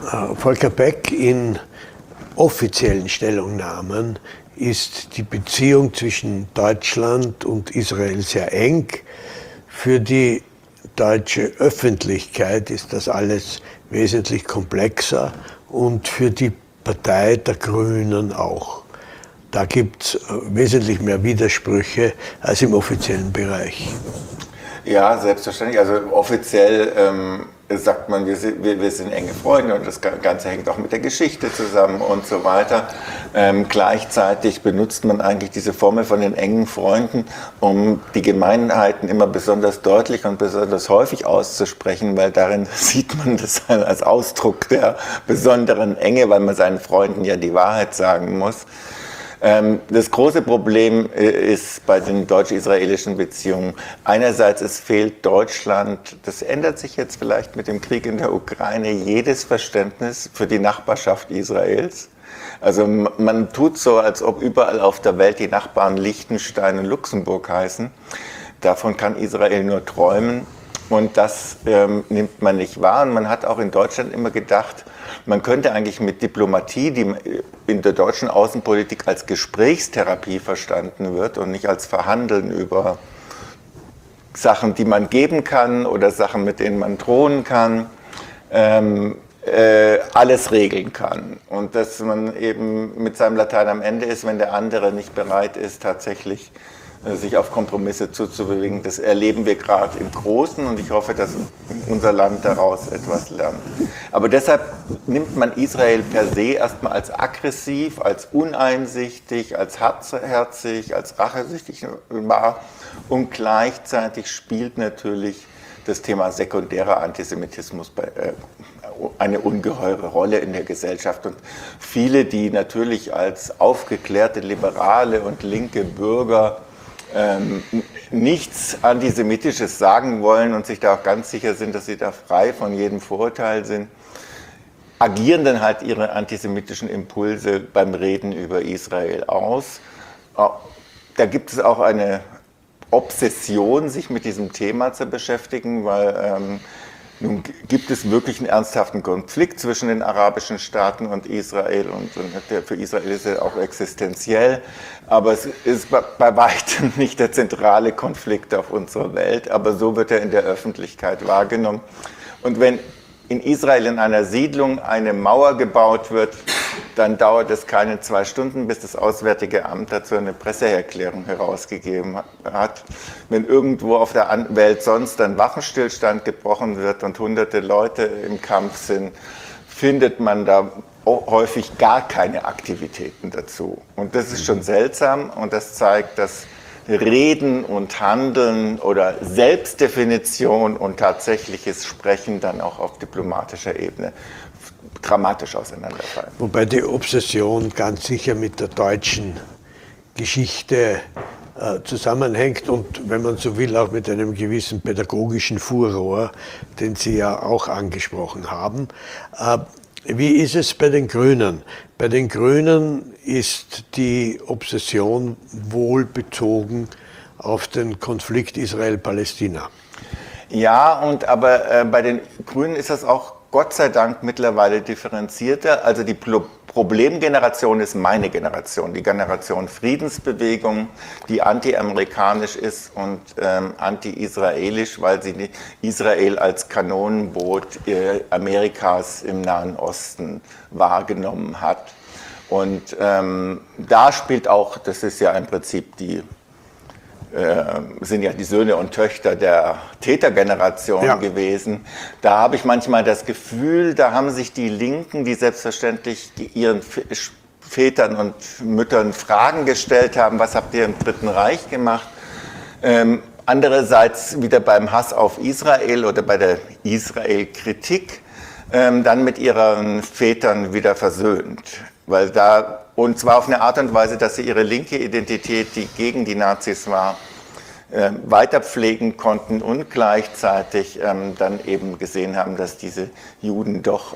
Volker Beck in offiziellen Stellungnahmen ist die Beziehung zwischen Deutschland und Israel sehr eng. Für die deutsche Öffentlichkeit ist das alles wesentlich komplexer und für die Partei der Grünen auch. Da gibt es wesentlich mehr Widersprüche als im offiziellen Bereich. Ja, selbstverständlich. Also offiziell sagt man, wir sind enge Freunde und das Ganze hängt auch mit der Geschichte zusammen und so weiter. Gleichzeitig benutzt man eigentlich diese Formel von den engen Freunden, um die Gemeinheiten immer besonders deutlich und besonders häufig auszusprechen, weil darin sieht man das als Ausdruck der besonderen Enge, weil man seinen Freunden ja die Wahrheit sagen muss. Das große Problem ist bei den deutsch-israelischen Beziehungen, einerseits es fehlt Deutschland, das ändert sich jetzt vielleicht mit dem Krieg in der Ukraine, jedes Verständnis für die Nachbarschaft Israels. Also man tut so, als ob überall auf der Welt die Nachbarn Liechtenstein und Luxemburg heißen. Davon kann Israel nur träumen und das nimmt man nicht wahr. Und man hat auch in Deutschland immer gedacht, man könnte eigentlich mit Diplomatie, die in der deutschen Außenpolitik als Gesprächstherapie verstanden wird und nicht als Verhandeln über Sachen, die man geben kann oder Sachen, mit denen man drohen kann, alles regeln kann. Und dass man eben mit seinem Latein am Ende ist, wenn der andere nicht bereit ist, tatsächlich sich auf Kompromisse zuzubewegen. Das erleben wir gerade im Großen und ich hoffe, dass unser Land daraus etwas lernt. Aber deshalb nimmt man Israel per se erstmal als aggressiv, als uneinsichtig, als hartherzig, als rachesüchtig wahr und gleichzeitig spielt natürlich das Thema sekundärer Antisemitismus eine ungeheure Rolle in der Gesellschaft. Und viele, die natürlich als aufgeklärte Liberale und linke Bürger nichts Antisemitisches sagen wollen und sich da auch ganz sicher sind, dass sie da frei von jedem Vorurteil sind, agieren dann halt ihre antisemitischen Impulse beim Reden über Israel aus. Da gibt es auch eine Obsession, sich mit diesem Thema zu beschäftigen, weil nun gibt es wirklich einen ernsthaften Konflikt zwischen den arabischen Staaten und Israel und der für Israel ist er auch existenziell, aber es ist bei weitem nicht der zentrale Konflikt auf unserer Welt, aber so wird er in der Öffentlichkeit wahrgenommen. Und wenn in Israel in einer Siedlung eine Mauer gebaut wird, dann dauert es keine 2 Stunden, bis das Auswärtige Amt dazu eine Presseerklärung herausgegeben hat. Wenn irgendwo auf der Welt sonst ein Waffenstillstand gebrochen wird und hunderte Leute im Kampf sind, findet man da häufig gar keine Aktivitäten dazu. Und das ist schon seltsam und das zeigt, dass Reden und Handeln oder Selbstdefinition und tatsächliches Sprechen dann auch auf diplomatischer Ebene dramatisch auseinanderfallen. Wobei die Obsession ganz sicher mit der deutschen Geschichte zusammenhängt und, wenn man so will, auch mit einem gewissen pädagogischen Furor, den Sie ja auch angesprochen haben. Wie ist es bei den Grünen? Bei den Grünen ist die Obsession wohl bezogen auf den Konflikt Israel-Palästina. Ja, aber bei den Grünen ist das auch Gott sei Dank mittlerweile differenzierter. Also die Problemgeneration ist meine Generation, die Generation Friedensbewegung, die anti-amerikanisch ist und anti-israelisch, weil sie Israel als Kanonenboot Amerikas im Nahen Osten wahrgenommen hat. Und da spielt auch, das ist ja im Prinzip sind ja die Söhne und Töchter der Tätergeneration gewesen. Da habe ich manchmal das Gefühl, da haben sich die Linken, die selbstverständlich ihren Vätern und Müttern Fragen gestellt haben, was habt ihr im Dritten Reich gemacht? Andererseits wieder beim Hass auf Israel oder bei der Israel-Kritik dann mit ihren Vätern wieder versöhnt. Weil und zwar auf eine Art und Weise, dass sie ihre linke Identität, die gegen die Nazis war, weiter pflegen konnten und gleichzeitig dann eben gesehen haben, dass diese Juden doch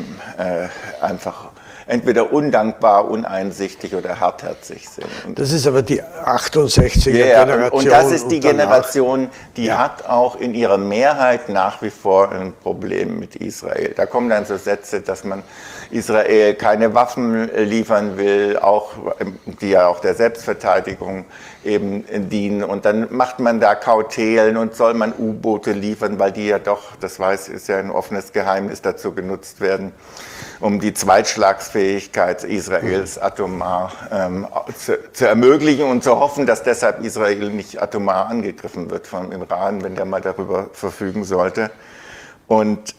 einfach entweder undankbar, uneinsichtig oder hartherzig sind. Und das ist aber die 68er-Generation. und das ist die Generation, die hat auch in ihrer Mehrheit nach wie vor ein Problem mit Israel. Da kommen dann so Sätze, dass man Israel keine Waffen liefern will, die ja auch der Selbstverteidigung eben dienen. Und dann macht man da Kautelen und soll man U-Boote liefern, weil die ja doch, ist ja ein offenes Geheimnis, dazu genutzt werden, um die Zweitschlagsfähigkeit Israels atomar zu ermöglichen und zu hoffen, dass deshalb Israel nicht atomar angegriffen wird vom Iran, wenn der mal darüber verfügen sollte. Und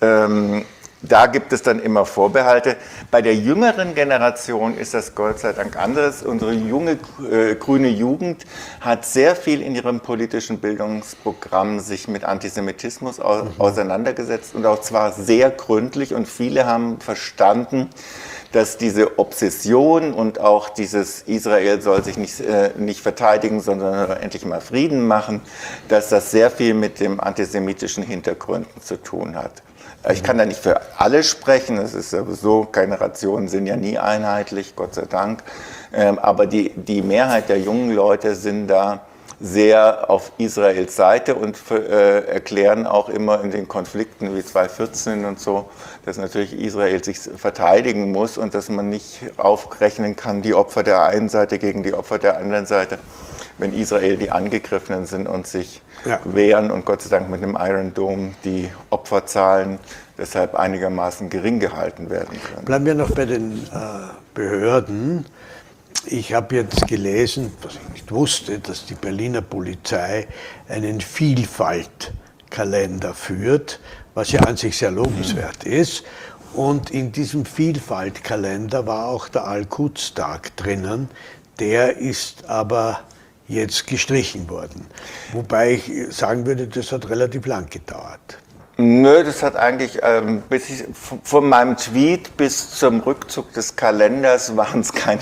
da gibt es dann immer Vorbehalte. Bei der jüngeren Generation ist das Gott sei Dank anders. Unsere junge grüne Jugend hat sehr viel in ihrem politischen Bildungsprogramm sich mit Antisemitismus auseinandergesetzt und auch zwar sehr gründlich. Und viele haben verstanden, dass diese Obsession und auch dieses Israel soll sich nicht verteidigen, sondern endlich mal Frieden machen, dass das sehr viel mit dem antisemitischen Hintergründen zu tun hat. Ich kann da nicht für alle sprechen, es ist sowieso, Generationen sind ja nie einheitlich, Gott sei Dank, aber die Mehrheit der jungen Leute sind da sehr auf Israels Seite und erklären auch immer in den Konflikten wie 2014 und so, dass natürlich Israel sich verteidigen muss und dass man nicht aufrechnen kann, die Opfer der einen Seite gegen die Opfer der anderen Seite, wenn Israel die Angegriffenen sind und sich wehren und Gott sei Dank mit dem Iron Dome die Opferzahlen deshalb einigermaßen gering gehalten werden können. Bleiben wir noch bei den Behörden. Ich habe jetzt gelesen, was ich nicht wusste, dass die Berliner Polizei einen Vielfaltkalender führt, was ja an sich sehr lobenswert ist. Und in diesem Vielfaltkalender war auch der Al-Quds-Tag drinnen. Der ist aber jetzt gestrichen worden. Wobei ich sagen würde, das hat relativ lang gedauert. Nö, das hat eigentlich, von meinem Tweet bis zum Rückzug des Kalenders waren es keine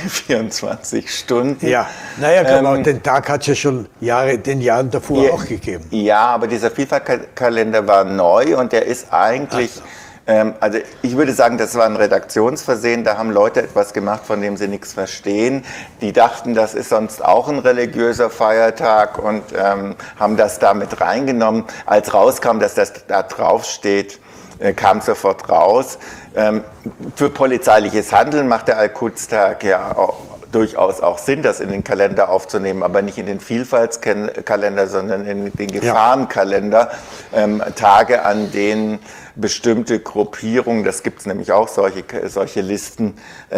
24 Stunden. Ja, naja, den Tag hat es ja schon den Jahren davor auch gegeben. Ja, aber dieser FIFA-Kalender war neu und der ist eigentlich, also ich würde sagen, das war ein Redaktionsversehen, da haben Leute etwas gemacht, von dem sie nichts verstehen. Die dachten, das ist sonst auch ein religiöser Feiertag und haben das da mit reingenommen. Als rauskam, dass das da drauf steht, kam sofort raus. Für polizeiliches Handeln macht der Al-Quds-Tag ja auch durchaus auch Sinn, das in den Kalender aufzunehmen, aber nicht in den Vielfaltskalender, sondern in den Gefahrenkalender. Tage, an denen bestimmte Gruppierungen, das gibt es nämlich auch, solche Listen,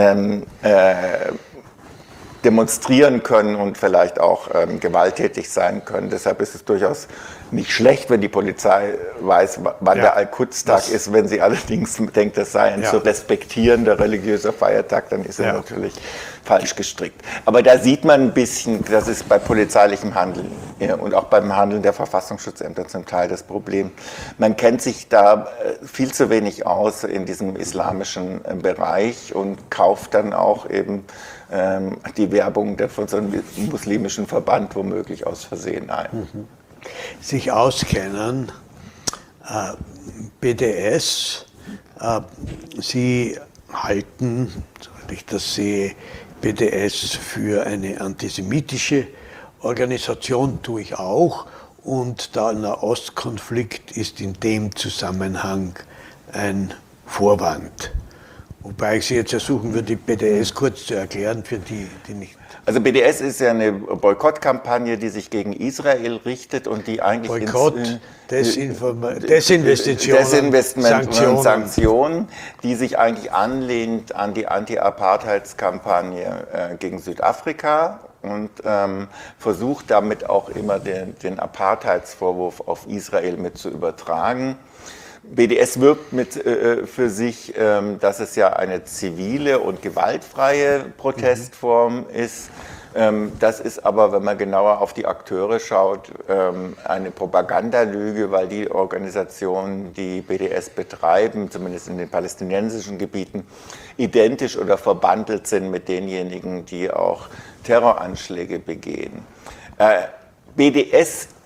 demonstrieren können und vielleicht auch gewalttätig sein können. Deshalb ist es durchaus nicht schlecht, wenn die Polizei weiß, wann der Al-Quds-Tag ist. Wenn sie allerdings denkt, das sei ein zu respektierender religiöser Feiertag, dann ist er natürlich falsch gestrickt. Aber da sieht man ein bisschen, das ist bei polizeilichem Handeln und auch beim Handeln der Verfassungsschutzämter zum Teil das Problem. Man kennt sich da viel zu wenig aus in diesem islamischen Bereich und kauft dann auch eben die Werbung von so einem muslimischen Verband womöglich aus Versehen ein. Sich auskennen, BDS, Sie halten, soweit ich das sehe, BDS für eine antisemitische Organisation, tue ich auch, und der Nahostkonflikt ist in dem Zusammenhang ein Vorwand. Wobei ich Sie jetzt ersuchen würde, die BDS kurz zu erklären, für die, die nicht... Also BDS ist ja eine Boykottkampagne, die sich gegen Israel richtet und die eigentlich... Boykott, Desinvestitionen, Sanktionen, die sich eigentlich anlehnt an die Anti-Apartheidskampagne gegen Südafrika und versucht damit auch immer den Apartheidsvorwurf auf Israel mit zu übertragen. BDS wirbt für sich, dass es ja eine zivile und gewaltfreie Protestform ist. Das ist aber, wenn man genauer auf die Akteure schaut, eine Propagandalüge, weil die Organisationen, die BDS betreiben, zumindest in den palästinensischen Gebieten, identisch oder verbandelt sind mit denjenigen, die auch Terroranschläge begehen. BDS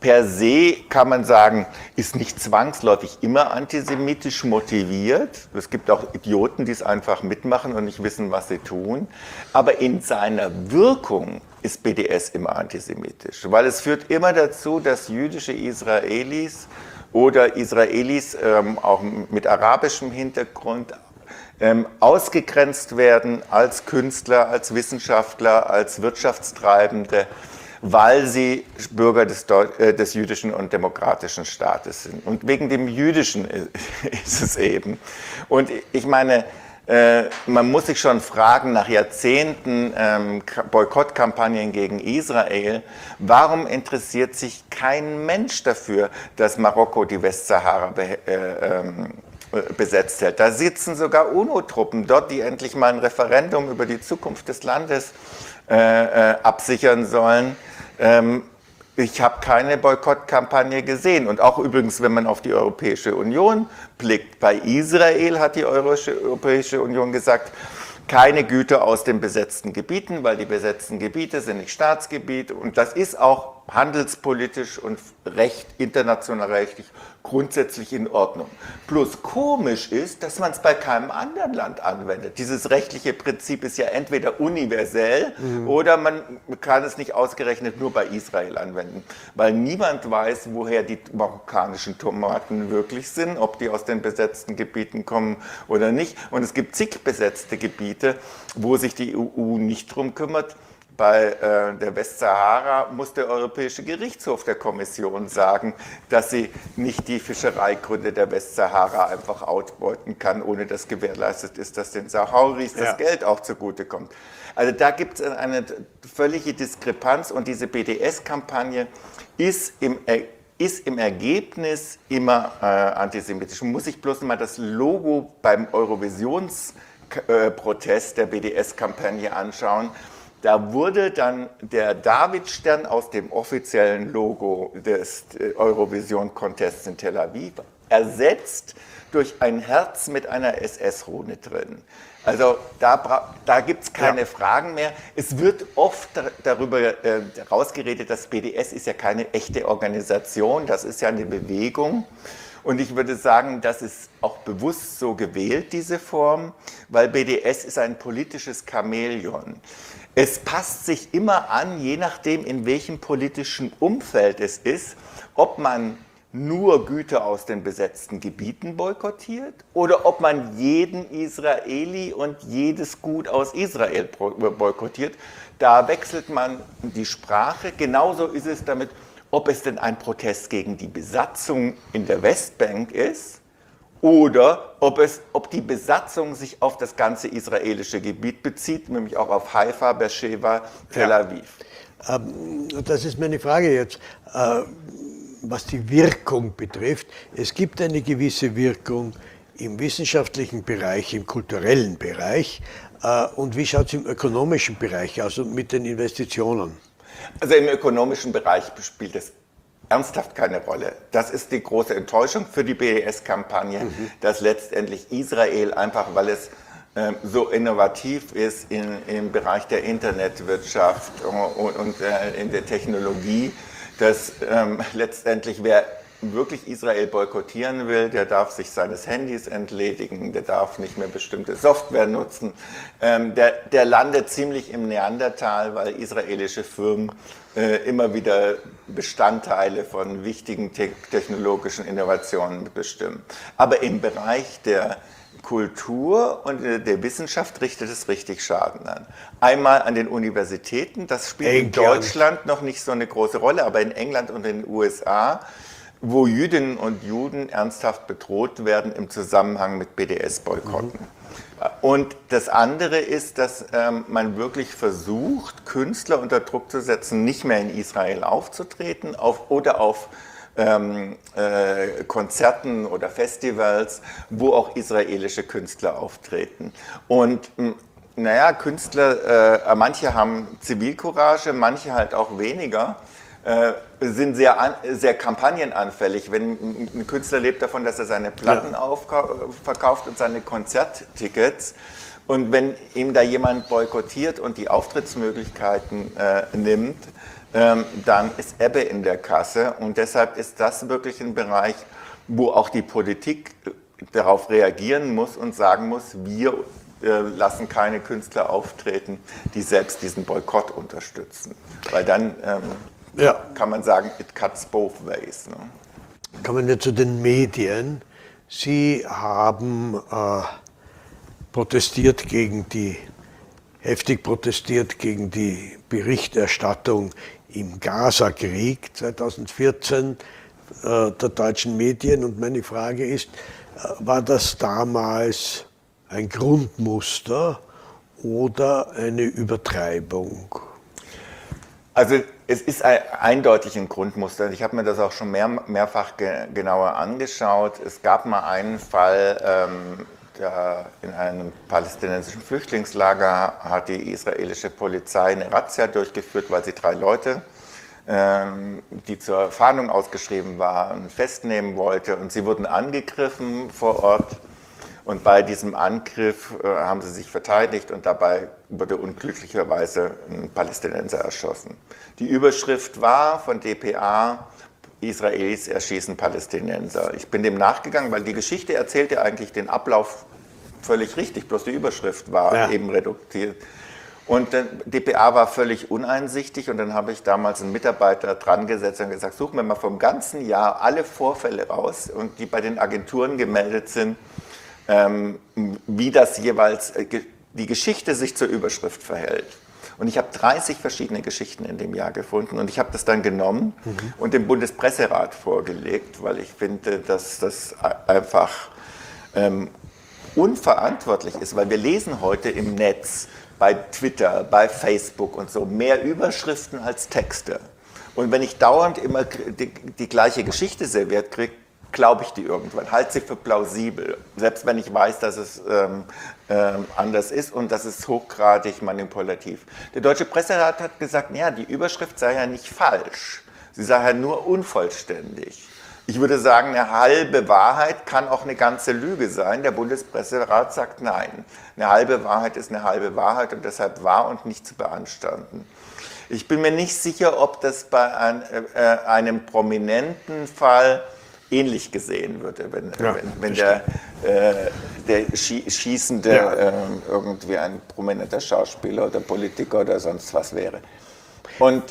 per se kann man sagen, ist nicht zwangsläufig immer antisemitisch motiviert. Es gibt auch Idioten, die es einfach mitmachen und nicht wissen, was sie tun. Aber in seiner Wirkung ist BDS immer antisemitisch, weil es führt immer dazu, dass jüdische Israelis oder Israelis auch mit arabischem Hintergrund ausgegrenzt werden als Künstler, als Wissenschaftler, als Wirtschaftstreibende, weil sie Bürger des jüdischen und demokratischen Staates sind. Und wegen dem Jüdischen ist es eben. Und ich meine, man muss sich schon fragen, nach Jahrzehnten Boykottkampagnen gegen Israel, warum interessiert sich kein Mensch dafür, dass Marokko die Westsahara besetzt hält? Da sitzen sogar UNO-Truppen dort, die endlich mal ein Referendum über die Zukunft des Landes absichern sollen. Ich habe keine Boykottkampagne gesehen. Und auch übrigens, wenn man auf die Europäische Union blickt, bei Israel hat die Europäische Union gesagt, keine Güter aus den besetzten Gebieten, weil die besetzten Gebiete sind nicht Staatsgebiet. Und das ist auch handelspolitisch und international rechtlich grundsätzlich in Ordnung. Bloß komisch ist, dass man es bei keinem anderen Land anwendet. Dieses rechtliche Prinzip ist ja entweder universell oder man kann es nicht ausgerechnet nur bei Israel anwenden, weil niemand weiß, woher die marokkanischen Tomaten wirklich sind, ob die aus den besetzten Gebieten kommen oder nicht. Und es gibt zig besetzte Gebiete, wo sich die EU nicht drum kümmert. Bei der Westsahara muss der Europäische Gerichtshof der Kommission sagen, dass sie nicht die Fischereigründe der Westsahara einfach ausbeuten kann, ohne dass gewährleistet ist, dass den Sahrawis das Geld auch zugutekommt. Also da gibt es eine völlige Diskrepanz und diese BDS-Kampagne ist im Ergebnis immer antisemitisch. Man muss sich bloß mal das Logo beim Eurovisionsprotest der BDS-Kampagne anschauen. Da wurde dann der Davidstern aus dem offiziellen Logo des Eurovision-Contests in Tel Aviv ersetzt durch ein Herz mit einer SS-Rune drin. Also da gibt es keine Fragen mehr. Es wird oft darüber rausgeredet, dass BDS ist ja keine echte Organisation, das ist ja eine Bewegung. Und ich würde sagen, das ist auch bewusst so gewählt, diese Form, weil BDS ist ein politisches Chamäleon. Es passt sich immer an, je nachdem, in welchem politischen Umfeld es ist, ob man nur Güter aus den besetzten Gebieten boykottiert oder ob man jeden Israeli und jedes Gut aus Israel boykottiert. Da wechselt man die Sprache. Genauso ist es damit, ob es denn ein Protest gegen die Besatzung in der Westbank ist oder ob die Besatzung sich auf das ganze israelische Gebiet bezieht, nämlich auch auf Haifa, Beersheba, Tel Aviv. Das ist meine Frage jetzt, was die Wirkung betrifft. Es gibt eine gewisse Wirkung im wissenschaftlichen Bereich, im kulturellen Bereich. Und wie schaut es im ökonomischen Bereich aus und mit den Investitionen? Also im ökonomischen Bereich spielt es ernsthaft keine Rolle. Das ist die große Enttäuschung für die BDS-Kampagne, dass letztendlich Israel einfach, weil es so innovativ ist im Bereich der Internetwirtschaft und in der Technologie, dass letztendlich wer wirklich Israel boykottieren will, der darf sich seines Handys entledigen, der darf nicht mehr bestimmte Software nutzen. Der landet ziemlich im Neandertal, weil israelische Firmen immer wieder Bestandteile von wichtigen technologischen Innovationen bestimmen. Aber im Bereich der Kultur und der Wissenschaft richtet es richtig Schaden an. Einmal an den Universitäten, das spielt in Deutschland noch nicht so eine große Rolle, aber in England und in den USA, wo Jüdinnen und Juden ernsthaft bedroht werden im Zusammenhang mit BDS-Boykotten. Und das andere ist, dass man wirklich versucht, Künstler unter Druck zu setzen, nicht mehr in Israel aufzutreten oder auf Konzerten oder Festivals, wo auch israelische Künstler auftreten. Und naja, Künstler, manche haben Zivilcourage, manche halt auch weniger, sind sehr kampagnenanfällig. Wenn ein Künstler lebt davon, dass er seine Platten verkauft und seine Konzerttickets, und wenn ihm da jemand boykottiert und die Auftrittsmöglichkeiten nimmt, dann ist Ebbe in der Kasse. Und deshalb ist das wirklich ein Bereich, wo auch die Politik darauf reagieren muss und sagen muss, wir lassen keine Künstler auftreten, die selbst diesen Boykott unterstützen. Weil dann kann man sagen, it cuts both ways. Ne? Kommen wir zu den Medien. Sie haben heftig protestiert gegen die Berichterstattung im Gaza-Krieg 2014 der deutschen Medien. Und meine Frage ist, war das damals ein Grundmuster oder eine Übertreibung? Also es ist eindeutig ein Grundmuster. Ich habe mir das auch schon mehrfach genauer angeschaut. Es gab mal einen Fall, in einem palästinensischen Flüchtlingslager hat die israelische Polizei eine Razzia durchgeführt, weil sie 3 Leute, die zur Fahndung ausgeschrieben waren, festnehmen wollte. Und sie wurden angegriffen vor Ort. Und bei diesem Angriff haben sie sich verteidigt und dabei wurde unglücklicherweise ein Palästinenser erschossen. Die Überschrift war von dpa: Israelis erschießen Palästinenser. Ich bin dem nachgegangen, weil die Geschichte erzählte eigentlich den Ablauf völlig richtig, bloß die Überschrift war eben reduziert. Und dpa war völlig uneinsichtig und dann habe ich damals einen Mitarbeiter dran gesetzt und gesagt, suchen wir mal vom ganzen Jahr alle Vorfälle raus, und die bei den Agenturen gemeldet sind, wie das jeweils die Geschichte sich zur Überschrift verhält. Und ich habe 30 verschiedene Geschichten in dem Jahr gefunden und ich habe das dann genommen und dem Bundespresserat vorgelegt, weil ich finde, dass das einfach unverantwortlich ist, weil wir lesen heute im Netz, bei Twitter, bei Facebook und so, mehr Überschriften als Texte. Und wenn ich dauernd immer die gleiche Geschichte serviert kriege, glaube ich die irgendwann, halte sie für plausibel, selbst wenn ich weiß, dass es anders ist und das ist hochgradig manipulativ. Der Deutsche Presserat hat gesagt, ja, die Überschrift sei ja nicht falsch, sie sei ja nur unvollständig. Ich würde sagen, eine halbe Wahrheit kann auch eine ganze Lüge sein. Der Bundespresserat sagt nein. Eine halbe Wahrheit ist eine halbe Wahrheit und deshalb wahr und nicht zu beanstanden. Ich bin mir nicht sicher, ob das bei einem prominenten Fall ähnlich gesehen würde, wenn der Schießende irgendwie ein prominenter Schauspieler oder Politiker oder sonst was wäre. Und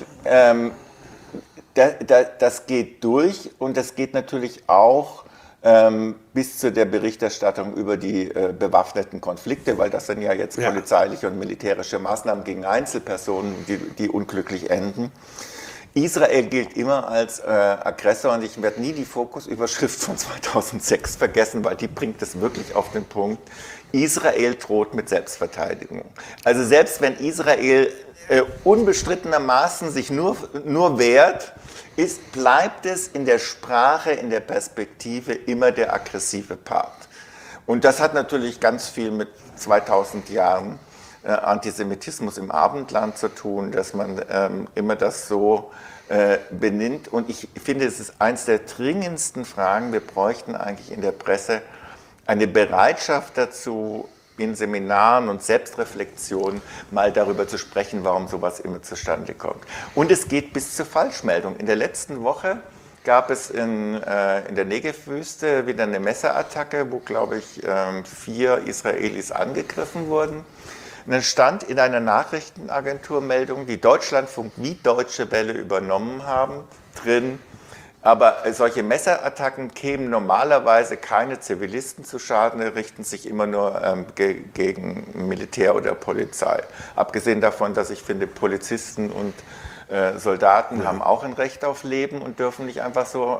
das geht durch und das geht natürlich auch bis zu der Berichterstattung über die bewaffneten Konflikte, weil das sind ja jetzt polizeiliche und militärische Maßnahmen gegen Einzelpersonen, die unglücklich enden. Israel gilt immer als Aggressor und ich werde nie die Fokusüberschrift von 2006 vergessen, weil die bringt es wirklich auf den Punkt. Israel droht mit Selbstverteidigung. Also selbst wenn Israel unbestrittenermaßen sich nur wehrt, bleibt es in der Sprache, in der Perspektive immer der aggressive Part. Und das hat natürlich ganz viel mit 2000 Jahren Antisemitismus im Abendland zu tun, dass man immer das so benimmt. Und ich finde, es ist eines der dringendsten Fragen. Wir bräuchten eigentlich in der Presse eine Bereitschaft dazu, in Seminaren und Selbstreflexion mal darüber zu sprechen, warum sowas immer zustande kommt. Und es geht bis zur Falschmeldung. In der letzten Woche gab es in der Negev-Wüste wieder eine Messerattacke, wo, glaube ich, 4 Israelis angegriffen wurden. Und dann stand in einer Nachrichtenagenturmeldung, die Deutschlandfunk wie Deutsche Welle übernommen haben, drin, aber solche Messerattacken kämen normalerweise keine Zivilisten zu Schaden, richten sich immer nur gegen Militär oder Polizei. Abgesehen davon, dass ich finde, Polizisten und Soldaten haben auch ein Recht auf Leben und dürfen nicht einfach so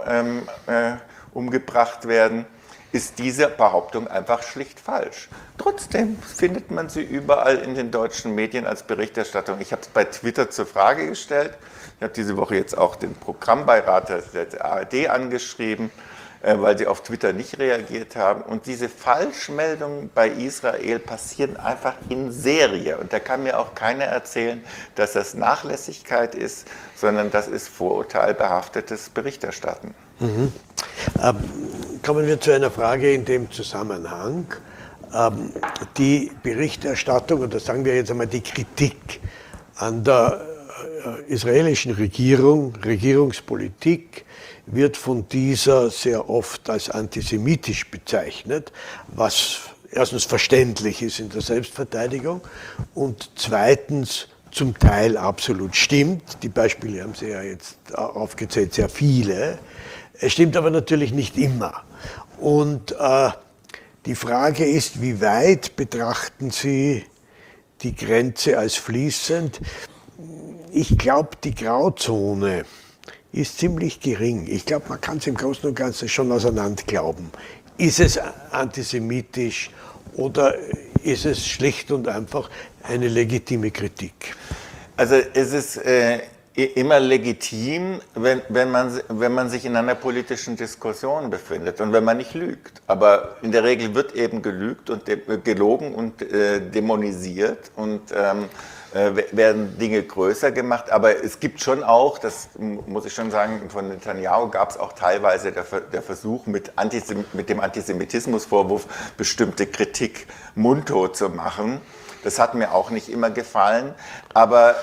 umgebracht werden, ist diese Behauptung einfach schlicht falsch. Trotzdem findet man sie überall in den deutschen Medien als Berichterstattung. Ich habe es bei Twitter zur Frage gestellt. Ich habe diese Woche jetzt auch den Programmbeirat der ARD angeschrieben, weil sie auf Twitter nicht reagiert haben. Und diese Falschmeldungen bei Israel passieren einfach in Serie. Und da kann mir auch keiner erzählen, dass das Nachlässigkeit ist, sondern das ist vorurteilbehaftetes Berichterstatten. Mhm. Kommen wir zu einer Frage in dem Zusammenhang. Die Berichterstattung, oder sagen wir jetzt einmal die Kritik an der israelischen Regierungspolitik wird von dieser sehr oft als antisemitisch bezeichnet, was erstens verständlich ist in der Selbstverteidigung und zweitens zum Teil absolut stimmt. Die Beispiele haben Sie ja jetzt aufgezählt, sehr viele. Es stimmt aber natürlich nicht immer. Und die Frage ist, wie weit betrachten Sie die Grenze als fließend? Ich glaube, die Grauzone ist ziemlich gering. Ich glaube, man kann es im Großen und Ganzen schon auseinander glauben. Ist es antisemitisch oder ist es schlicht und einfach eine legitime Kritik? Also es ist immer legitim, wenn man sich in einer politischen Diskussion befindet und wenn man nicht lügt. Aber in der Regel wird eben gelügt und gelogen und dämonisiert und werden Dinge größer gemacht. Aber es gibt schon auch, das muss ich schon sagen, von Netanyahu gab es auch teilweise der Versuch, mit dem Antisemitismusvorwurf bestimmte Kritik mundtot zu machen. Das hat mir auch nicht immer gefallen, aber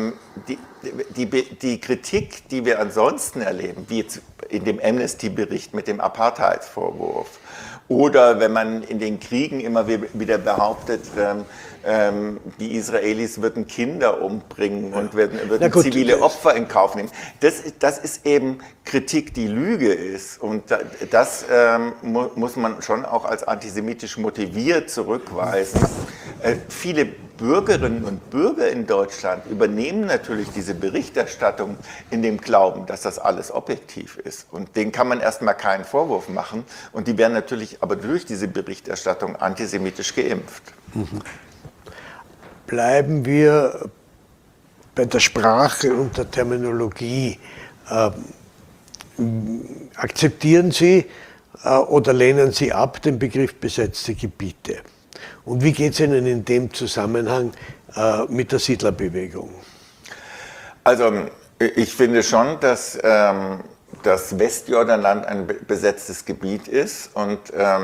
die Kritik, die wir ansonsten erleben, wie jetzt in dem Amnesty-Bericht mit dem Apartheidsvorwurf oder wenn man in den Kriegen immer wieder behauptet, die Israelis würden Kinder umbringen und würden zivile Opfer in Kauf nehmen. Das ist eben Kritik, die Lüge ist. Und das muss man schon auch als antisemitisch motiviert zurückweisen. Viele Bürgerinnen und Bürger in Deutschland übernehmen natürlich diese Berichterstattung in dem Glauben, dass das alles objektiv ist. Und denen kann man erstmal keinen Vorwurf machen. Und die werden natürlich aber durch diese Berichterstattung antisemitisch geimpft. Mhm. Bleiben wir bei der Sprache und der Terminologie. Akzeptieren Sie oder lehnen Sie ab den Begriff besetzte Gebiete? Und wie geht es Ihnen in dem Zusammenhang mit der Siedlerbewegung? Also ich finde schon, dass das Westjordanland ein besetztes Gebiet ist und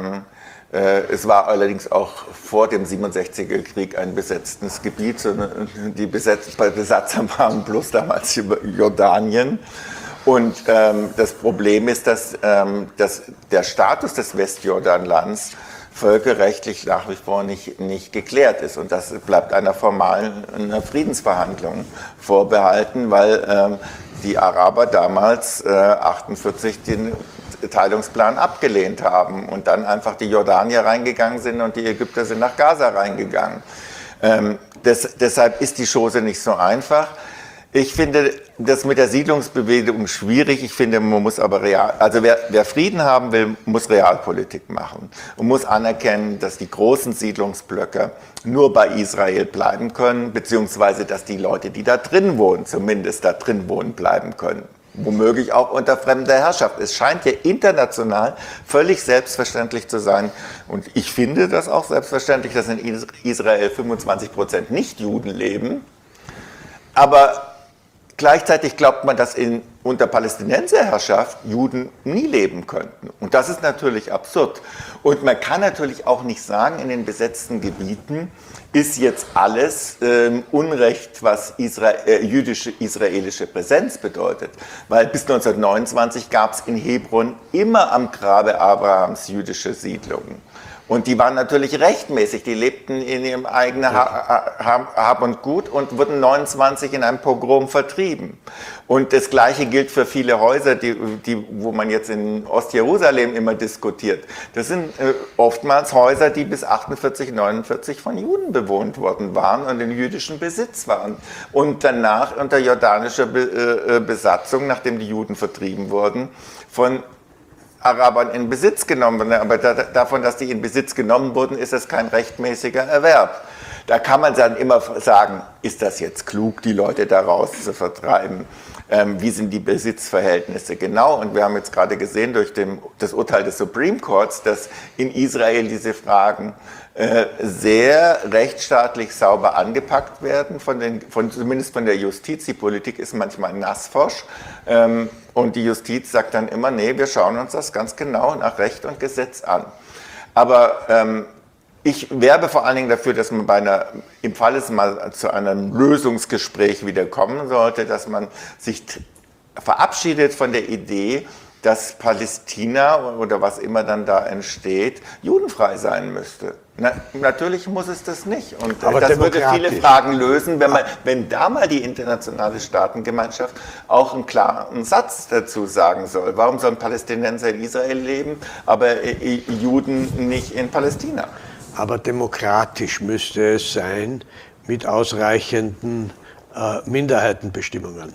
es war allerdings auch vor dem 67er Krieg ein besetztes Gebiet. Die Besatzer waren bloß damals Jordanien. Und das Problem ist, dass der Status des Westjordanlands völkerrechtlich nach wie vor nicht geklärt ist. Und das bleibt einer Friedensverhandlung vorbehalten, weil die Araber damals 1948 den Teilungsplan abgelehnt haben und dann einfach die Jordanier reingegangen sind und die Ägypter sind nach Gaza reingegangen. Deshalb ist die Chose nicht so einfach. Ich finde das mit der Siedlungsbewegung schwierig. Ich finde, man muss aber wer Frieden haben will, muss Realpolitik machen und muss anerkennen, dass die großen Siedlungsblöcke nur bei Israel bleiben können, beziehungsweise dass die Leute, die da drin wohnen, zumindest da drin wohnen bleiben können. Womöglich auch unter fremder Herrschaft. Es scheint ja international völlig selbstverständlich zu sein. Und ich finde das auch selbstverständlich, dass in Israel 25% Nicht-Juden leben. Aber gleichzeitig glaubt man, dass unter Palästinenserherrschaft Juden nie leben könnten. Und das ist natürlich absurd. Und man kann natürlich auch nicht sagen, in den besetzten Gebieten ist jetzt alles Unrecht, was jüdisch-israelische Präsenz bedeutet. Weil bis 1929 gab es in Hebron immer am Grabe Abrahams jüdische Siedlungen. Und die waren natürlich rechtmäßig, die lebten in ihrem eigenen Hab und Gut und wurden 1929 in einem Pogrom vertrieben. Und das Gleiche gilt für viele Häuser, wo man jetzt in Ostjerusalem immer diskutiert. Das sind oftmals Häuser, die bis 48, 49 von Juden bewohnt worden waren und in jüdischem Besitz waren. Und danach unter jordanischer Besatzung, nachdem die Juden vertrieben wurden, von Arabern in Besitz genommen wurden. Aber davon, dass die in Besitz genommen wurden, ist das kein rechtmäßiger Erwerb. Da kann man dann immer sagen, ist das jetzt klug, die Leute daraus zu vertreiben? Wie sind die Besitzverhältnisse genau? Und wir haben jetzt gerade gesehen durch das Urteil des Supreme Courts, dass in Israel diese Fragen sehr rechtsstaatlich sauber angepackt werden, zumindest von der Justiz. Die Politik ist manchmal nassforsch und die Justiz sagt dann immer, nee, wir schauen uns das ganz genau nach Recht und Gesetz an. Aber Ich werbe vor allen Dingen dafür, dass man im Fall es mal zu einem Lösungsgespräch wieder kommen sollte, dass man sich verabschiedet von der Idee, dass Palästina oder was immer dann da entsteht, judenfrei sein müsste. Natürlich muss es das nicht. Und aber das würde viele Fragen lösen, wenn da mal die internationale Staatengemeinschaft auch einen klaren Satz dazu sagen soll. Warum sollen Palästinenser in Israel leben, aber Juden nicht in Palästina? Aber demokratisch müsste es sein, mit ausreichenden Minderheitenbestimmungen.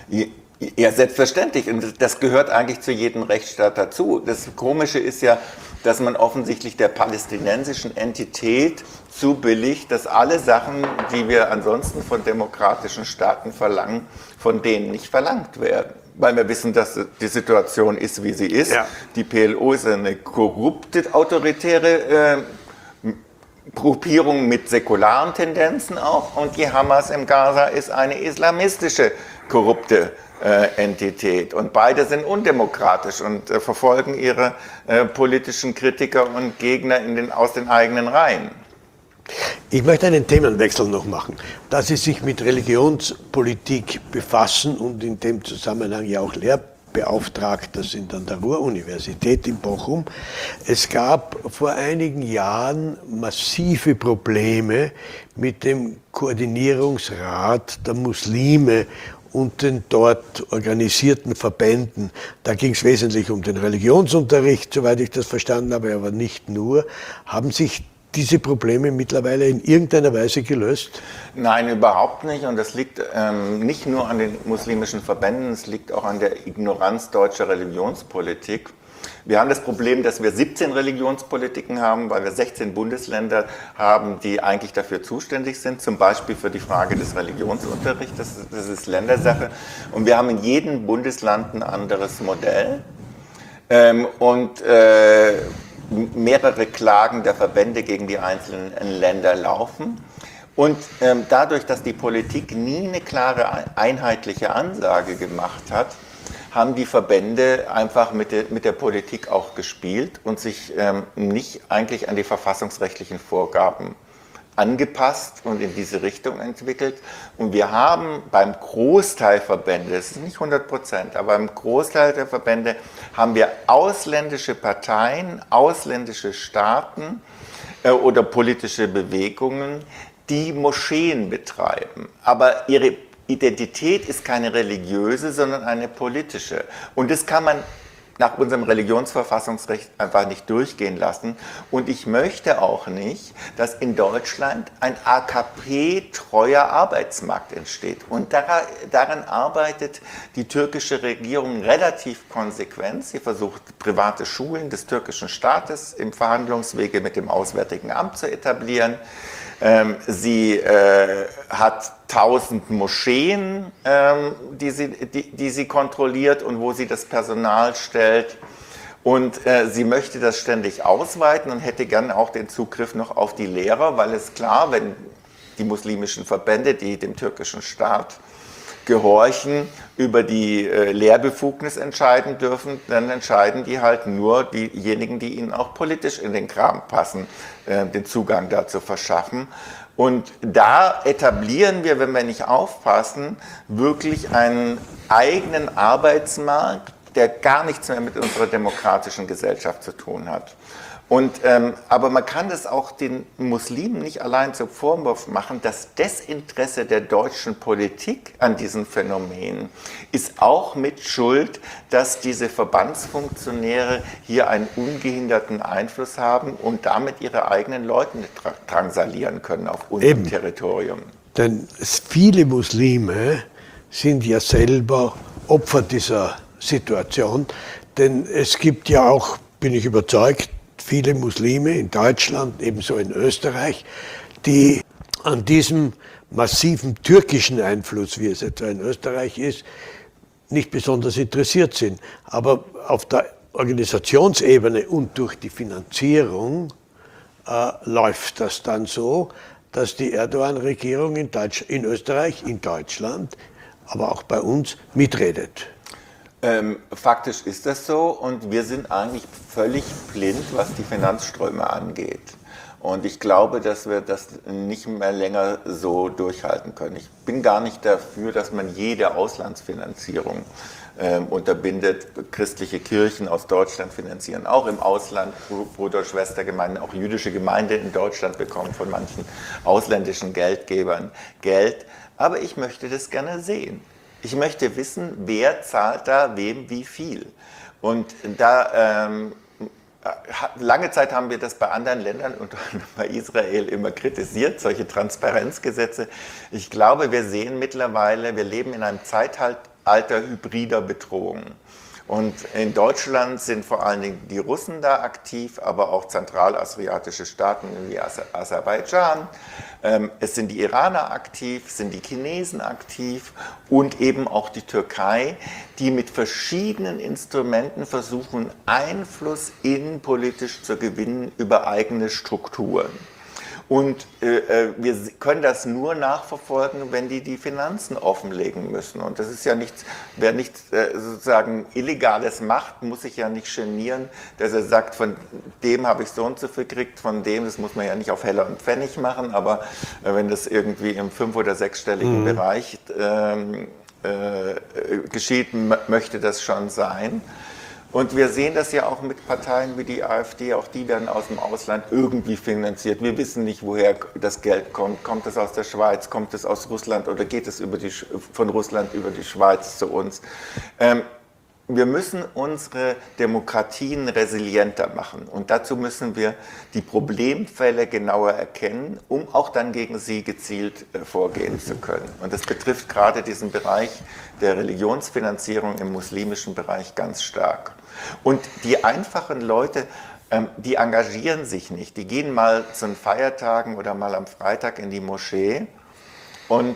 Ja, selbstverständlich. Und das gehört eigentlich zu jedem Rechtsstaat dazu. Das Komische ist ja, dass man offensichtlich der palästinensischen Entität zubilligt, dass alle Sachen, die wir ansonsten von demokratischen Staaten verlangen, von denen nicht verlangt werden. Weil wir wissen, dass die Situation ist, wie sie ist. Ja. Die PLO ist eine korrupte, autoritäre Gruppierung mit säkularen Tendenzen auch. Und die Hamas im Gaza ist eine islamistische, korrupte Entität. Und beide sind undemokratisch und verfolgen ihre politischen Kritiker und Gegner aus den eigenen Reihen. Ich möchte einen Themenwechsel noch machen. Da Sie sich mit Religionspolitik befassen und in dem Zusammenhang ja auch Lehrbeauftragter sind an der Ruhr-Universität in Bochum. Es gab vor einigen Jahren massive Probleme mit dem Koordinierungsrat der Muslime und den dort organisierten Verbänden. Da ging es wesentlich um den Religionsunterricht, soweit ich das verstanden habe, aber nicht nur. Haben sich diese Probleme mittlerweile in irgendeiner Weise gelöst? Nein, überhaupt nicht. Und das liegt nicht nur an den muslimischen Verbänden, es liegt auch an der Ignoranz deutscher Religionspolitik. Wir haben das Problem, dass wir 17 Religionspolitiken haben, weil wir 16 Bundesländer haben, die eigentlich dafür zuständig sind, zum Beispiel für die Frage des Religionsunterrichts. Das ist Ländersache. Und wir haben in jedem Bundesland ein anderes Modell. Mehrere Klagen der Verbände gegen die einzelnen Länder laufen. Und dadurch, dass die Politik nie eine klare, einheitliche Ansage gemacht hat, haben die Verbände einfach mit der Politik auch gespielt und sich nicht eigentlich an die verfassungsrechtlichen Vorgaben angepasst und in diese Richtung entwickelt. Und wir haben beim Großteil Verbände, das ist nicht 100%, aber beim Großteil der Verbände haben wir ausländische Parteien, ausländische Staaten oder politische Bewegungen, die Moscheen betreiben. Aber ihre Identität ist keine religiöse, sondern eine politische. Und das kann man nach unserem Religionsverfassungsrecht einfach nicht durchgehen lassen. Und ich möchte auch nicht, dass in Deutschland ein AKP-treuer Arbeitsmarkt entsteht. Und daran arbeitet die türkische Regierung relativ konsequent. Sie versucht, private Schulen des türkischen Staates im Verhandlungswege mit dem Auswärtigen Amt zu etablieren. Sie hat 1000 Moscheen, die sie kontrolliert und wo sie das Personal stellt. Und sie möchte das ständig ausweiten und hätte gern auch den Zugriff noch auf die Lehrer, weil es klar, wenn die muslimischen Verbände, die dem türkischen Staat gehorchen, über die Lehrbefugnis entscheiden dürfen, dann entscheiden die halt nur diejenigen, die ihnen auch politisch in den Kram passen, den Zugang dazu verschaffen. Und da etablieren wir, wenn wir nicht aufpassen, wirklich einen eigenen Arbeitsmarkt, der gar nichts mehr mit unserer demokratischen Gesellschaft zu tun hat. Aber man kann das auch den Muslimen nicht allein zum Vorwurf machen. Das Desinteresse der deutschen Politik an diesen Phänomenen ist auch mit Schuld, dass diese Verbandsfunktionäre hier einen ungehinderten Einfluss haben und damit ihre eigenen Leute drangsalieren können auf unserem Territorium. Denn viele Muslime sind ja selber Opfer dieser Situation. Denn es gibt ja auch, bin ich überzeugt, viele Muslime in Deutschland, ebenso in Österreich, die an diesem massiven türkischen Einfluss, wie es etwa in Österreich ist, nicht besonders interessiert sind. Aber auf der Organisationsebene und durch die Finanzierung läuft das dann so, dass die Erdogan-Regierung in Österreich, in Deutschland, aber auch bei uns mitredet. Faktisch ist das so und wir sind eigentlich völlig blind, was die Finanzströme angeht. Und ich glaube, dass wir das nicht mehr länger so durchhalten können. Ich bin gar nicht dafür, dass man jede Auslandsfinanzierung unterbindet. Christliche Kirchen aus Deutschland finanzieren auch im Ausland Bruder- und Schwestergemeinden. Auch jüdische Gemeinden in Deutschland bekommen von manchen ausländischen Geldgebern Geld. Aber ich möchte das gerne sehen. Ich möchte wissen, wer zahlt da wem wie viel. Und da lange Zeit haben wir das bei anderen Ländern und bei Israel immer kritisiert, solche Transparenzgesetze. Ich glaube, wir sehen mittlerweile, wir leben in einem Zeitalter hybrider Bedrohungen. Und in Deutschland sind vor allen Dingen die Russen da aktiv, aber auch zentralasiatische Staaten wie Aserbaidschan. Es sind die Iraner aktiv, es sind die Chinesen aktiv und eben auch die Türkei, die mit verschiedenen Instrumenten versuchen, Einfluss innenpolitisch zu gewinnen über eigene Strukturen. Und wir können das nur nachverfolgen, wenn die Finanzen offenlegen müssen. Und das ist ja nichts, wer nichts sozusagen Illegales macht, muss sich ja nicht genieren, dass er sagt, von dem habe ich so und so viel gekriegt, von dem, das muss man ja nicht auf Heller und Pfennig machen, aber wenn das irgendwie im 5- oder 6-stelligen Bereich geschieht, möchte das schon sein. Und wir sehen das ja auch mit Parteien wie die AfD, auch die werden aus dem Ausland irgendwie finanziert. Wir wissen nicht, woher das Geld kommt. Kommt es aus der Schweiz, kommt es aus Russland oder geht es von Russland über die Schweiz zu uns? Wir müssen unsere Demokratien resilienter machen und dazu müssen wir die Problemfälle genauer erkennen, um auch dann gegen sie gezielt vorgehen zu können. Und das betrifft gerade diesen Bereich der Religionsfinanzierung im muslimischen Bereich ganz stark. Und die einfachen Leute, die engagieren sich nicht. Die gehen mal zu den Feiertagen oder mal am Freitag in die Moschee. Und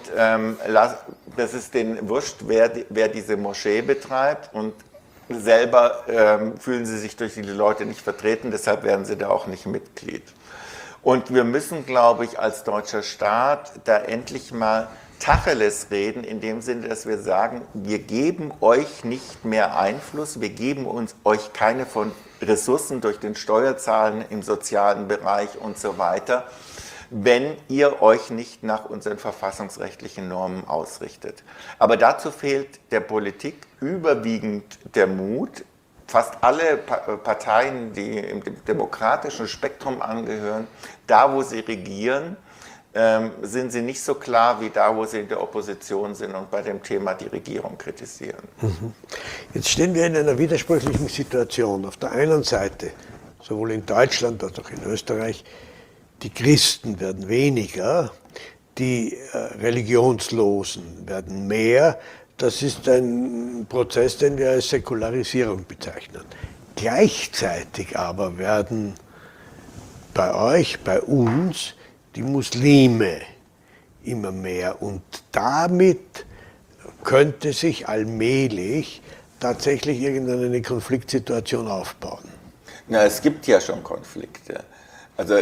das ist denen wurscht, wer diese Moschee betreibt und selber fühlen sie sich durch die Leute nicht vertreten, deshalb werden sie da auch nicht Mitglied. Und wir müssen, glaube ich, als deutscher Staat da endlich mal Tacheles reden, in dem Sinne, dass wir sagen, wir geben euch nicht mehr Einfluss, wir geben euch keine von Ressourcen durch den Steuerzahlen im sozialen Bereich und so weiter, wenn ihr euch nicht nach unseren verfassungsrechtlichen Normen ausrichtet. Aber dazu fehlt der Politik überwiegend der Mut. Fast alle Parteien, die im demokratischen Spektrum angehören, da wo sie regieren, sind sie nicht so klar wie da, wo sie in der Opposition sind und bei dem Thema die Regierung kritisieren. Jetzt stehen wir in einer widersprüchlichen Situation. Auf der einen Seite, sowohl in Deutschland als auch in Österreich, die Christen werden weniger, die Religionslosen werden mehr. Das ist ein Prozess, den wir als Säkularisierung bezeichnen. Gleichzeitig aber werden bei euch, bei uns, die Muslime immer mehr. Und damit könnte sich allmählich tatsächlich irgendeine Konfliktsituation aufbauen. Na, es gibt ja schon Konflikte. Also,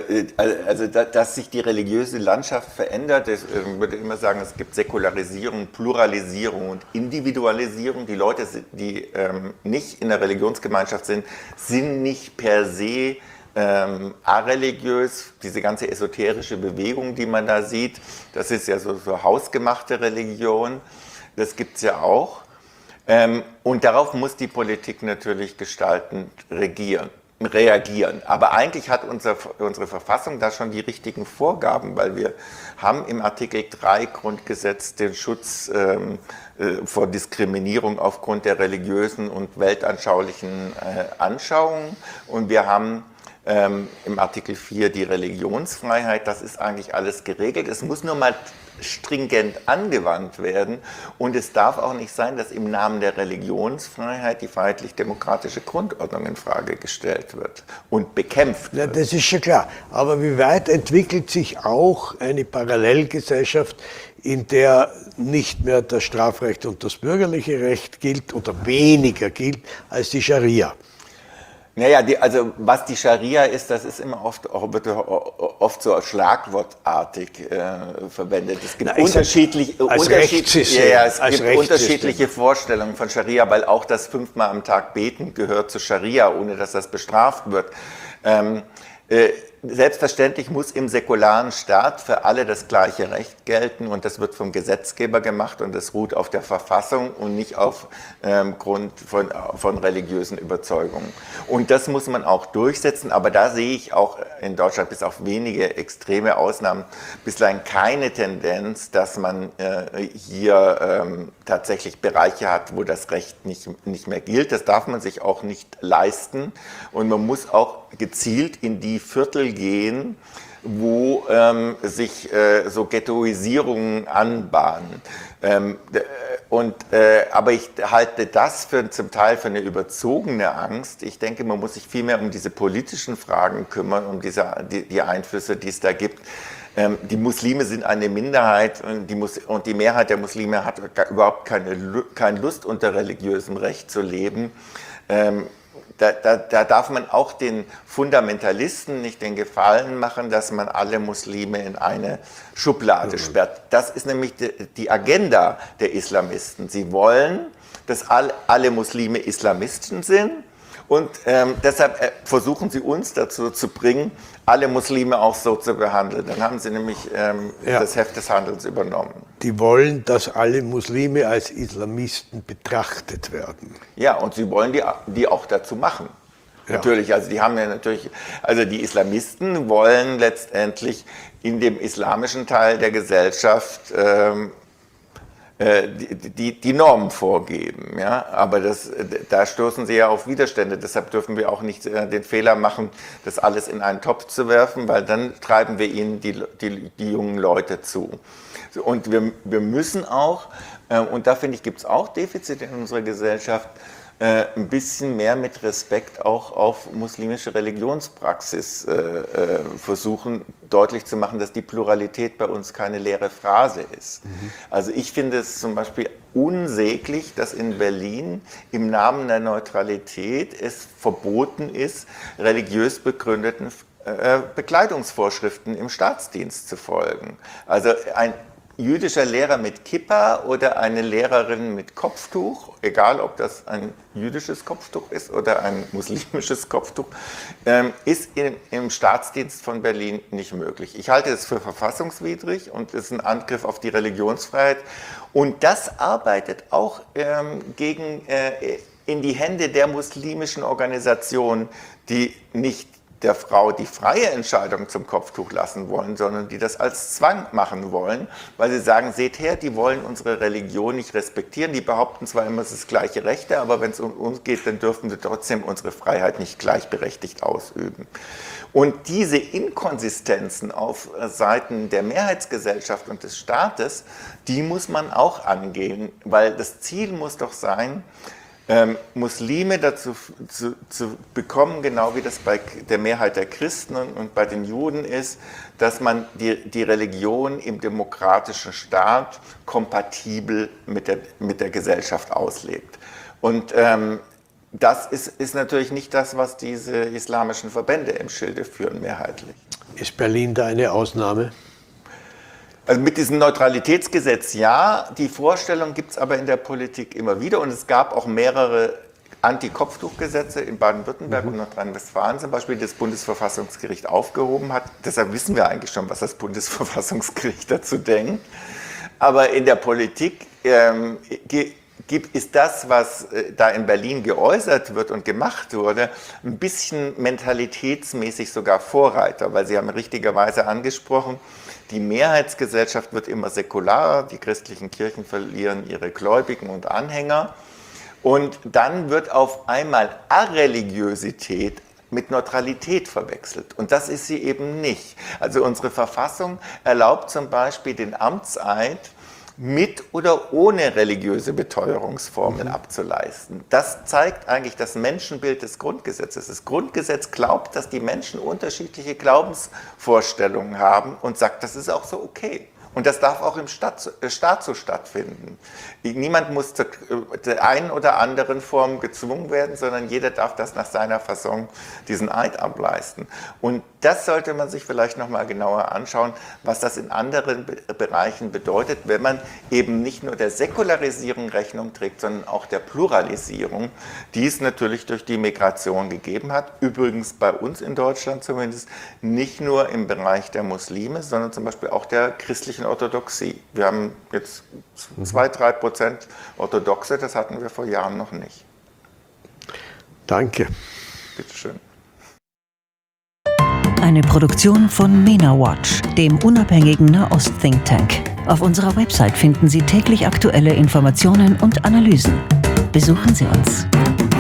dass sich die religiöse Landschaft verändert, ich würde immer sagen, es gibt Säkularisierung, Pluralisierung und Individualisierung. Die Leute, die nicht in der Religionsgemeinschaft sind, sind nicht per se areligiös. Diese ganze esoterische Bewegung, die man da sieht, das ist ja so hausgemachte Religion, das gibt es ja auch. Und darauf muss die Politik natürlich gestaltend reagieren. Aber eigentlich hat unsere Verfassung da schon die richtigen Vorgaben, weil wir haben im Artikel 3 Grundgesetz den Schutz vor Diskriminierung aufgrund der religiösen und weltanschaulichen Anschauungen und wir haben im Artikel 4 die Religionsfreiheit, das ist eigentlich alles geregelt. Es muss nur mal stringent angewandt werden und es darf auch nicht sein, dass im Namen der Religionsfreiheit die freiheitlich-demokratische Grundordnung in Frage gestellt wird und bekämpft wird. Ja, das ist schon klar. Aber wie weit entwickelt sich auch eine Parallelgesellschaft, in der nicht mehr das Strafrecht und das bürgerliche Recht gilt oder weniger gilt als die Scharia? Naja, also was die Scharia ist, das ist immer wird oft so schlagwortartig verwendet. Es gibt unterschiedliche Vorstellungen von Scharia, weil auch das 5-mal am Tag beten gehört zu Scharia, ohne dass das bestraft wird. Selbstverständlich muss im säkularen Staat für alle das gleiche Recht gelten und das wird vom Gesetzgeber gemacht und das ruht auf der Verfassung und nicht auf Grund von religiösen Überzeugungen. Und das muss man auch durchsetzen, aber da sehe ich auch in Deutschland bis auf wenige extreme Ausnahmen bislang keine Tendenz, dass man hier tatsächlich Bereiche hat, wo das Recht nicht mehr gilt. Das darf man sich auch nicht leisten und man muss auch gezielt in die Viertel gehen, wo sich so Ghettoisierungen anbahnen. Aber ich halte das zum Teil für eine überzogene Angst. Ich denke, man muss sich viel mehr um diese politischen Fragen kümmern, um die Einflüsse, die es da gibt. Die Muslime sind eine Minderheit und die Mehrheit der Muslime hat überhaupt keine Lust, unter religiösem Recht zu leben. Da darf man auch den Fundamentalisten nicht den Gefallen machen, dass man alle Muslime in eine Schublade sperrt. Das ist nämlich die Agenda der Islamisten. Sie wollen, dass alle Muslime Islamisten sind und deshalb versuchen sie uns dazu zu bringen, alle Muslime auch so zu behandeln. Dann haben sie nämlich das Heft des Handelns übernommen. Die wollen, dass alle Muslime als Islamisten betrachtet werden. Ja, und sie wollen die auch dazu machen. Ja. Natürlich, also die Islamisten wollen letztendlich in dem islamischen Teil der Gesellschaft die Normen vorgeben. Ja? Aber da stoßen sie ja auf Widerstände. Deshalb dürfen wir auch nicht den Fehler machen, das alles in einen Topf zu werfen, weil dann treiben wir ihnen die jungen Leute zu. Und wir müssen auch, und da finde ich, gibt es auch Defizite in unserer Gesellschaft, ein bisschen mehr mit Respekt auch auf muslimische Religionspraxis versuchen deutlich zu machen, dass die Pluralität bei uns keine leere Phrase ist. Also ich finde es zum Beispiel unsäglich, dass in Berlin im Namen der Neutralität es verboten ist, religiös begründeten Bekleidungsvorschriften im Staatsdienst zu folgen. Also ein jüdischer Lehrer mit Kippa oder eine Lehrerin mit Kopftuch, egal ob das ein jüdisches Kopftuch ist oder ein muslimisches Kopftuch, ist im Staatsdienst von Berlin nicht möglich. Ich halte es für verfassungswidrig und es ist ein Angriff auf die Religionsfreiheit. Und das arbeitet auch in die Hände der muslimischen Organisationen, die nicht der Frau die freie Entscheidung zum Kopftuch lassen wollen, sondern die das als Zwang machen wollen, weil sie sagen, seht her, die wollen unsere Religion nicht respektieren, die behaupten zwar immer, es ist gleiche Rechte, aber wenn es um uns geht, dann dürfen wir trotzdem unsere Freiheit nicht gleichberechtigt ausüben. Und diese Inkonsistenzen auf Seiten der Mehrheitsgesellschaft und des Staates, die muss man auch angehen, weil das Ziel muss doch sein, Muslime dazu zu bekommen, genau wie das bei der Mehrheit der Christen und bei den Juden ist, dass man die Religion im demokratischen Staat kompatibel mit der Gesellschaft auslebt. Und das ist natürlich nicht das, was diese islamischen Verbände im Schilde führen, mehrheitlich. Ist Berlin da eine Ausnahme? Also mit diesem Neutralitätsgesetz ja, die Vorstellung gibt es aber in der Politik immer wieder und es gab auch mehrere Anti-Kopftuchgesetze in Baden-Württemberg und Nordrhein-Westfalen zum Beispiel, die das Bundesverfassungsgericht aufgehoben hat. Deshalb wissen wir eigentlich schon, was das Bundesverfassungsgericht dazu denkt. Aber in der Politik ist das, was da in Berlin geäußert wird und gemacht wurde, ein bisschen mentalitätsmäßig sogar Vorreiter, weil Sie haben richtigerweise angesprochen, die Mehrheitsgesellschaft wird immer säkularer, die christlichen Kirchen verlieren ihre Gläubigen und Anhänger und dann wird auf einmal Areligiosität mit Neutralität verwechselt und das ist sie eben nicht. Also unsere Verfassung erlaubt zum Beispiel den Amtseid mit oder ohne religiöse Beteuerungsformen abzuleisten. Das zeigt eigentlich das Menschenbild des Grundgesetzes. Das Grundgesetz glaubt, dass die Menschen unterschiedliche Glaubensvorstellungen haben und sagt, das ist auch so okay. Und das darf auch im Staat so stattfinden. Niemand muss der einen oder anderen Form gezwungen werden, sondern jeder darf das nach seiner Fasson diesen Eid ableisten. Und Das sollte man sich vielleicht noch mal genauer anschauen, was das in anderen Bereichen bedeutet, wenn man eben nicht nur der Säkularisierung Rechnung trägt, sondern auch der Pluralisierung, die es natürlich durch die Migration gegeben hat. Übrigens bei uns in Deutschland zumindest nicht nur im Bereich der Muslime, sondern zum Beispiel auch der christlichen Orthodoxie. Wir haben jetzt 2-3% Orthodoxe, das hatten wir vor Jahren noch nicht. Danke. Bitte schön. Eine Produktion von MENA Watch, dem unabhängigen Nahost-Think Tank. Auf unserer Website finden Sie täglich aktuelle Informationen und Analysen. Besuchen Sie uns.